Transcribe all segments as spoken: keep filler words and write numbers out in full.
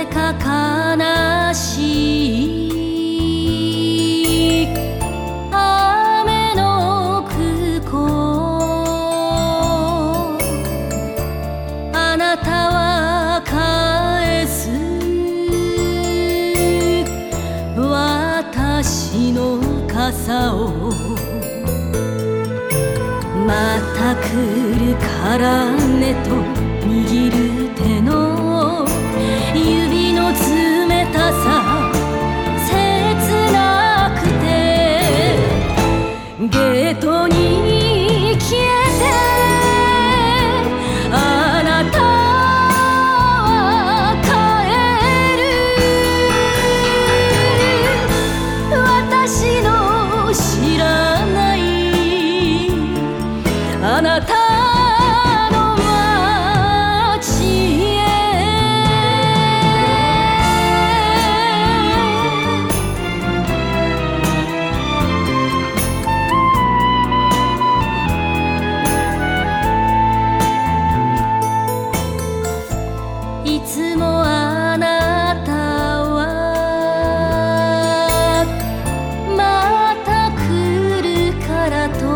か悲しい雨の空港、あなたは返す私の傘を、また来るからねと握る手の指の冷たさ切なくて、ゲートに消えてあなたは帰る、私の知らないあなたの街へ。いつもあなたはまた来るからと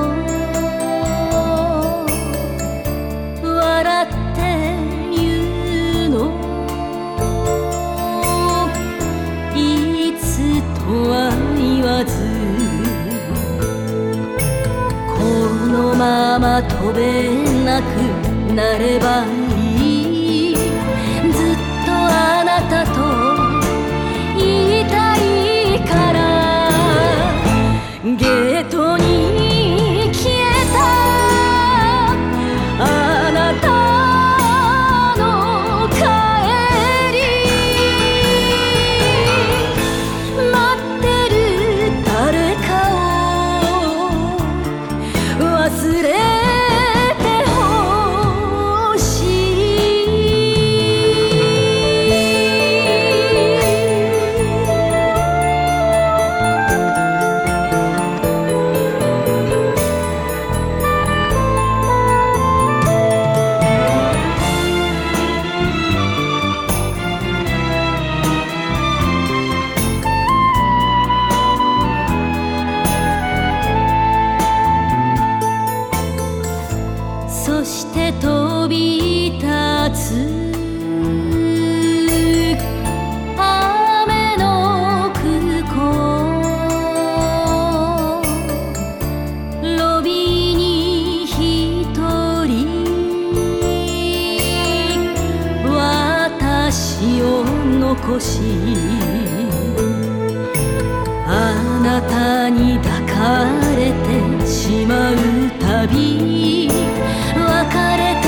笑って言うの、いつとは言わずこのまま飛べなくなればいい、ずっとあなたと言いたいから。ゲートに消えたあなたの帰り、待ってる誰かを忘れてほしそして飛び立つ雨の空港、ロビーに一人私を残し、あなたに抱かれてしまうたび別れ